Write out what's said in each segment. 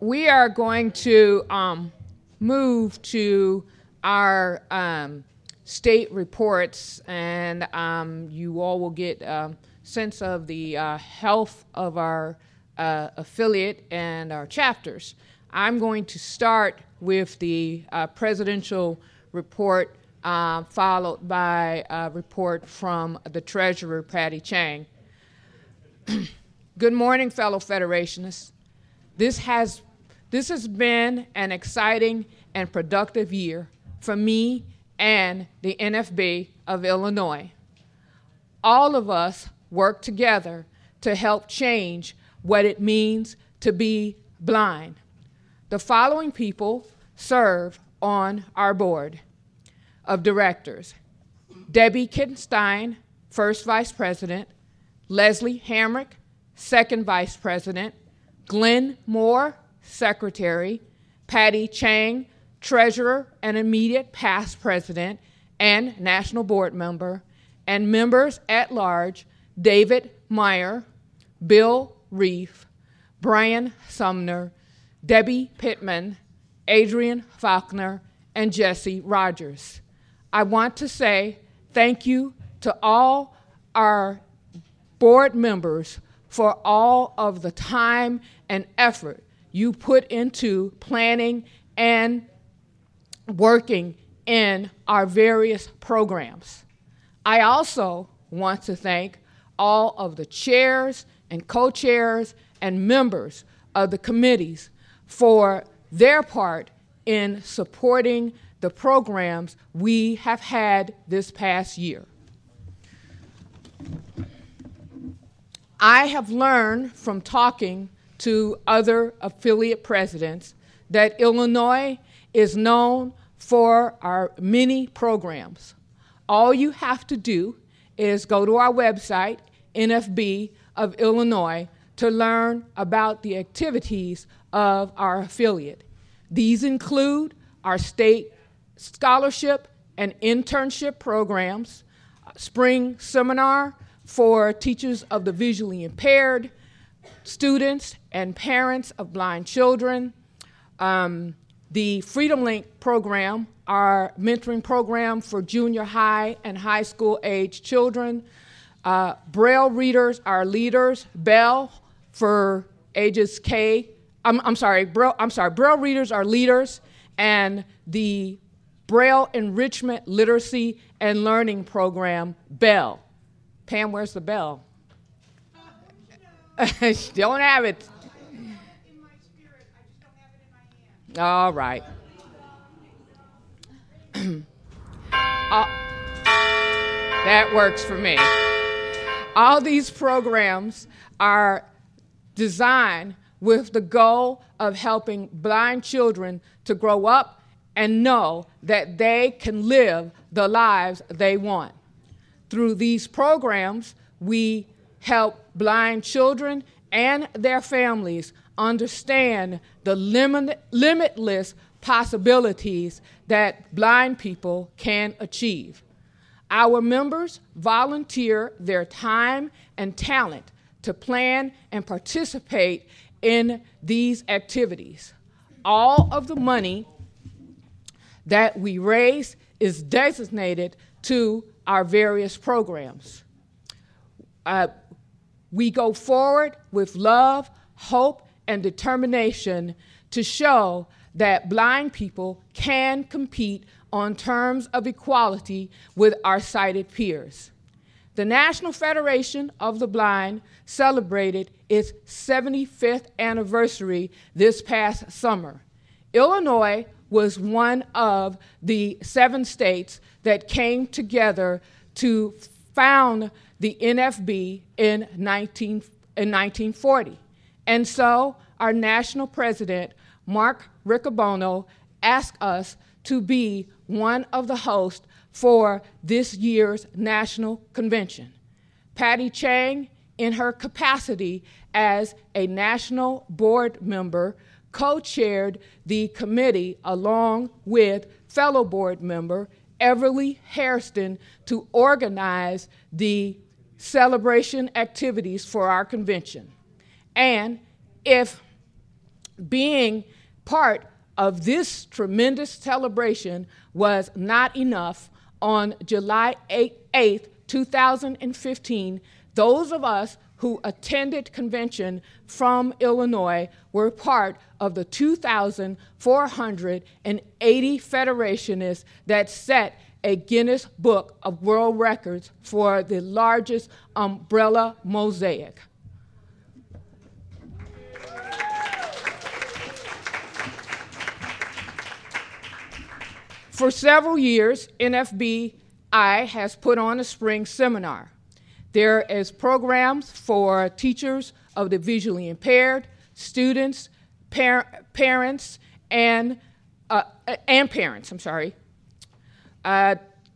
We are going to move to our state reports, and you all will get a sense of the health of our affiliate and our chapters. I'm going to start with the presidential report, followed by a report from the treasurer, Patty Chang. Good morning, fellow Federationists. This has been an exciting and productive year for me and the NFB of Illinois. All of us work together to help change what it means to be blind. The following people serve on our board of directors: Debbie Kittenstein, first vice president; Leslie Hamrick, second vice president; Glenn Moore, secretary; Patty Chang, treasurer and immediate past president and national board member; and members at large: David Meyer, Bill Reef, Brian Sumner, Debbie Pittman, Adrian Faulkner, and Jesse Rogers. I want to say thank you to all our board members for all of the time and effort you put into planning and working in our various programs. I also want to thank all of the chairs and co-chairs and members of the committees for their part in supporting the programs we have had this past year. I have learned from talking to other affiliate presidents that Illinois is known for our many programs. All you have to do is go to our website, NFB of Illinois, to learn about the activities of our affiliate. These include our state scholarship and internship programs, spring seminar for teachers of the visually impaired, students and parents of blind children, the Freedom Link program, our mentoring program for junior high and high school age children, Braille readers, our leaders, Bell for ages K. Braille readers are leaders, and the Braille Enrichment Literacy and Learning Program, Bell. Pam, where's the bell? She don't have it. I in my spirit, I just don't have it in my hand. All right. That works for me. All these programs are designed with the goal of helping blind children to grow up and know that they can live the lives they want. Through these programs, we help blind children and their families understand the limitless possibilities that blind people can achieve. Our members volunteer their time and talent to plan and participate in these activities. All of the money that we raise is designated to our various programs. We go forward with love, hope, and determination to show that blind people can compete on terms of equality with our sighted peers. The National Federation of the Blind celebrated its 75th anniversary this past summer. Illinois was one of the 7 states that came together to found the NFB in 1940. And so our national president, Mark Riccobono, asked us to be one of the hosts for this year's national convention. Patty Chang, in her capacity as a national board member, co-chaired the committee along with fellow board member Everly Hairston to organize the celebration activities for our convention. And if being part of this tremendous celebration was not enough. On July 8th, 2015, those of us who attended convention from Illinois were part of the 2,480 federationists that set a Guinness Book of World Records for the largest umbrella mosaic. For several years, NFBI has put on a spring seminar. There is programs for teachers of the visually impaired, students, parents, and parents. The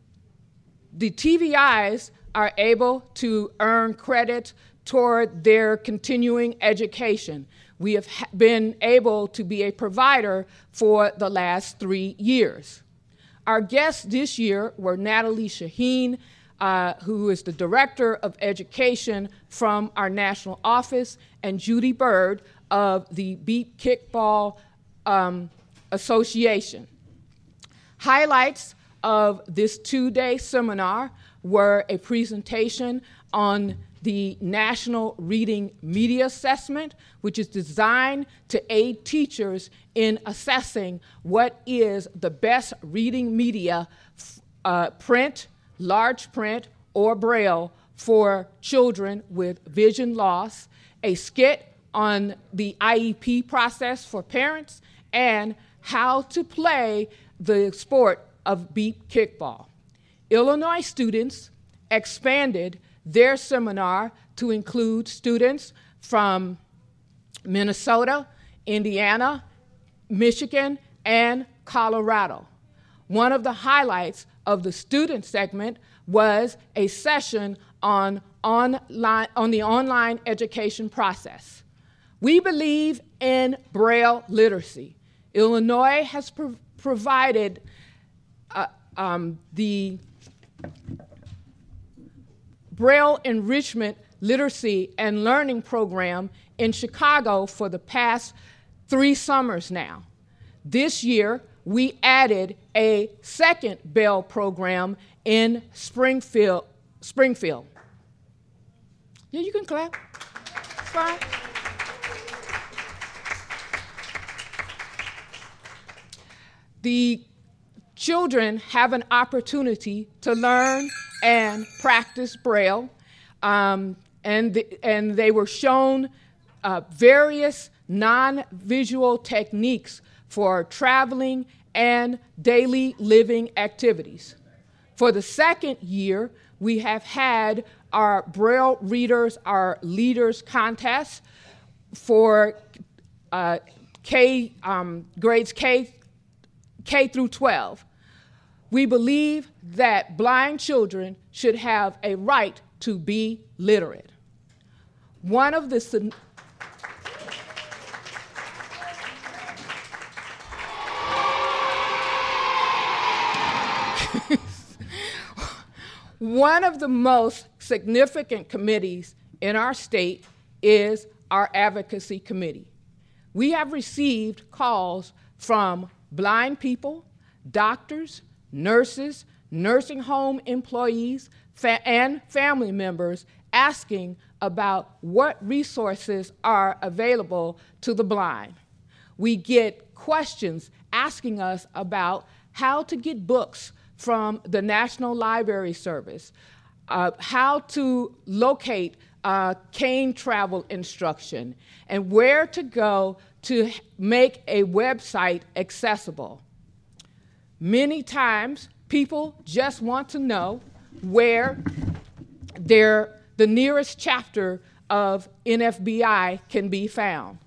TVIs are able to earn credit toward their continuing education. We have been able to be a provider for the last 3 years. Our guests this year were Natalie Shaheen, who is the Director of Education from our national office, and Judy Bird of the Beat Kickball Association. Highlights of this 2-day seminar were a presentation on the National Reading Media Assessment, which is designed to aid teachers in assessing what is the best reading media, print, large print, or Braille for children with vision loss, a skit on the IEP process for parents, and how to play the sport of beat kickball. Illinois students expanded their seminar to include students from Minnesota, Indiana, Michigan, and Colorado. One of the highlights of the student segment was a session on the online education process. We believe in Braille literacy. Illinois has provided the Braille Enrichment Literacy and Learning Program in Chicago for the past 3 summers now. This year, we added a second Braille program in Springfield. Yeah, you can clap. It's fine. The children have an opportunity to learn and practice Braille, and they were shown various non-visual techniques for traveling and daily living activities. For the second year, we have had our Braille Readers, our Leaders contest for grades K through 12. We believe that blind children should have a right to be literate. One of the One of the most significant committees in our state is our advocacy committee. We have received calls from blind people, doctors, nurses, nursing home employees, and family members asking about what resources are available to the blind. We get questions asking us about how to get books from the National Library Service, how to locate cane travel instruction, and where to go to make a website accessible. Many times, people just want to know where the nearest chapter of NFBI can be found.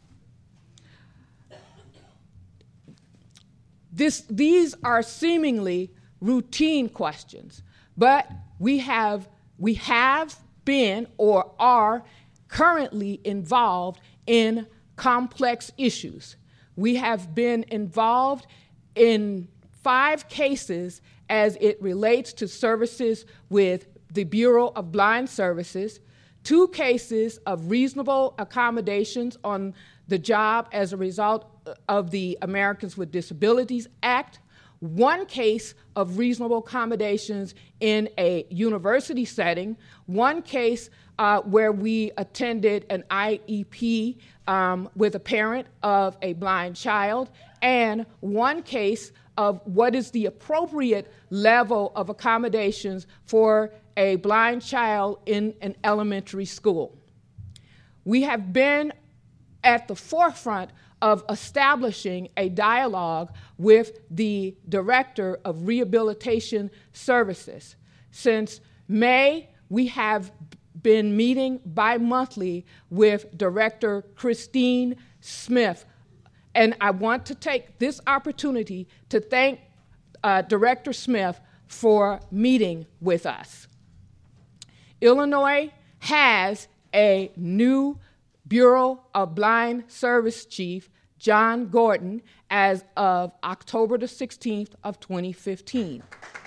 These are seemingly routine questions, but we have been or are currently involved in complex issues. We have been involved in 5 cases as it relates to services with the Bureau of Blind Services, 2 cases of reasonable accommodations on the job as a result of the Americans with Disabilities Act, 1 case of reasonable accommodations in a university setting, 1 case where we attended an IEP with a parent of a blind child, and 1 case of what is the appropriate level of accommodations for a blind child in an elementary school. We have been at the forefront of establishing a dialogue with the Director of Rehabilitation Services. Since May, we have been meeting bi-monthly with Director Christine Smith, and I want to take this opportunity to thank Director Smith for meeting with us. Illinois has a new Bureau of Blind Service Chief, John Gordon, as of October the 16th of 2015.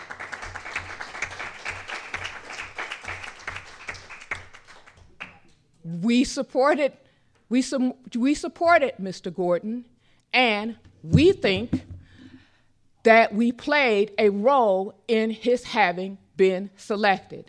We supported Mr. Gordon, and we think that we played a role in his having been selected.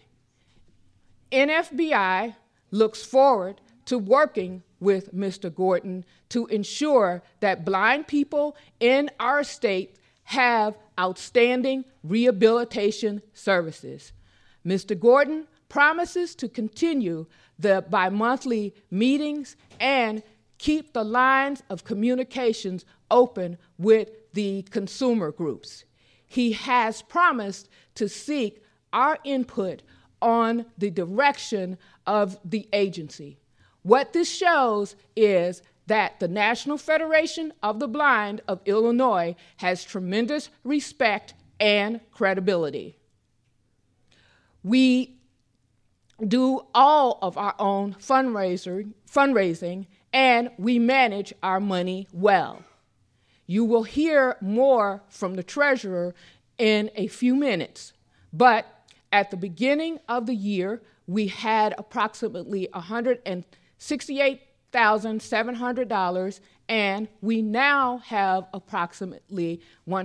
NFBI looks forward to working with Mr. Gordon to ensure that blind people in our state have outstanding rehabilitation services. Mr. Gordon promises to continue the bi-monthly meetings and keep the lines of communications open with the consumer groups. He has promised to seek our input on the direction of the agency. What this shows is that the National Federation of the Blind of Illinois has tremendous respect and credibility. We do all of our own fundraising, and we manage our money well. You will hear more from the treasurer in a few minutes, but at the beginning of the year, we had approximately $168,700, and we now have approximately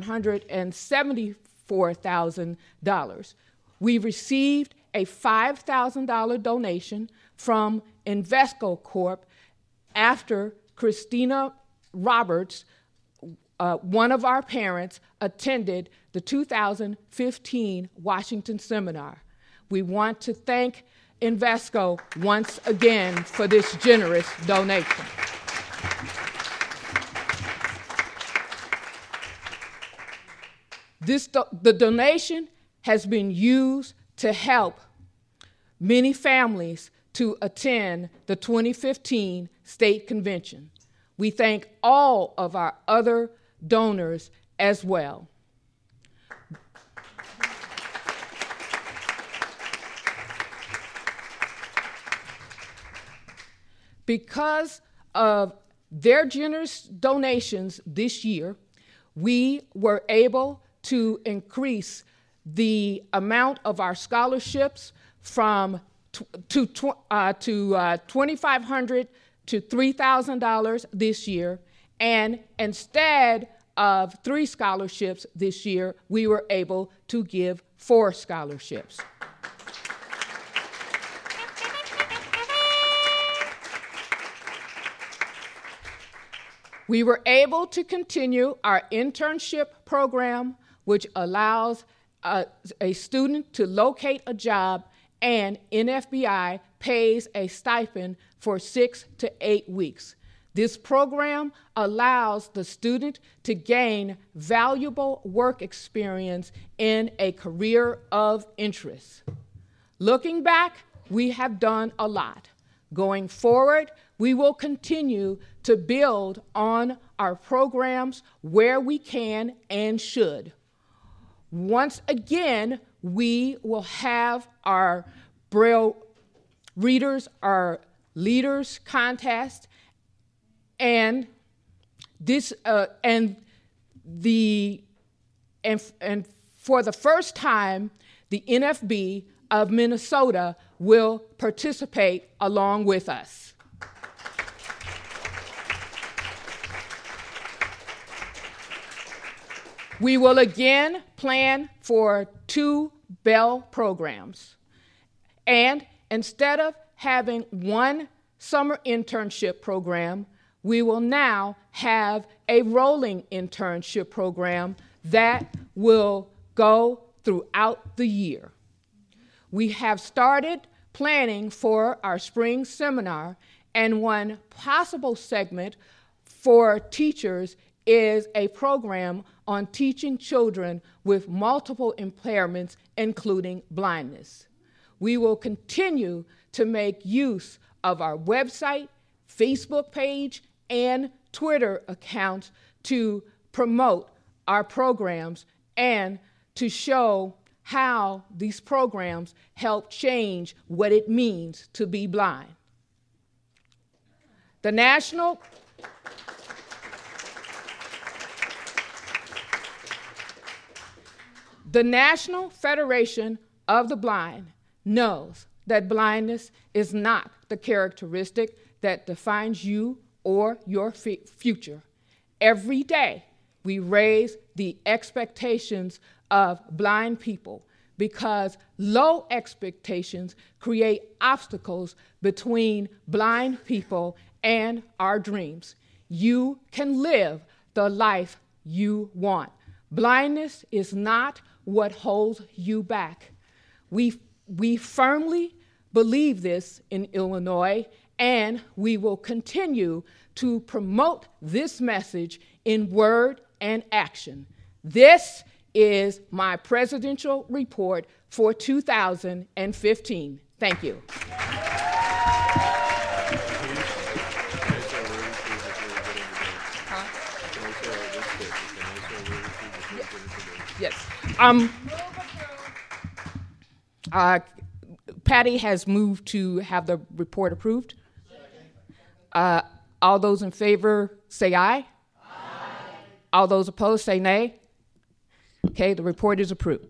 $174,000. We received a $5,000 donation from Invesco Corp. After Christina Roberts, one of our parents, attended the 2015 Washington seminar. We want to thank Invesco once again for this generous donation. The donation has been used to help many families to attend the 2015 State Convention. We thank all of our other donors as well. Because of their generous donations this year, we were able to increase the amount of our scholarships from $2,500 to $3,000 this year, and instead of 3 scholarships this year, we were able to give 4 scholarships. We were able to continue our internship program, which allows a student to locate a job, and NFBI pays a stipend for 6 to 8 weeks. This program allows the student to gain valuable work experience in a career of interest. Looking back, we have done a lot. Going forward, we will continue to build on our programs where we can and should. Once again, we will have our Braille readers, our leaders contest, and for the first time, the NFB of Minnesota will participate along with us. We will again plan for 2 Bell programs. And instead of having one summer internship program, we will now have a rolling internship program that will go throughout the year. We have started planning for our spring seminar, and one possible segment for teachers is a program on teaching children with multiple impairments, including blindness. We will continue to make use of our website, Facebook page, and Twitter accounts to promote our programs and to show how these programs help change what it means to be blind. The National Federation of the Blind knows that blindness is not the characteristic that defines you or your future. Every day, we raise the expectations of blind people because low expectations create obstacles between blind people and our dreams. You can live the life you want. Blindness is not what holds you back. We firmly believe this in Illinois, and we will continue to promote this message in word and action. This is my presidential report for 2015. Thank you. Yes. Patty has moved to have the report approved. All those in favor say aye. Aye. All those opposed say nay. Okay, the report is approved.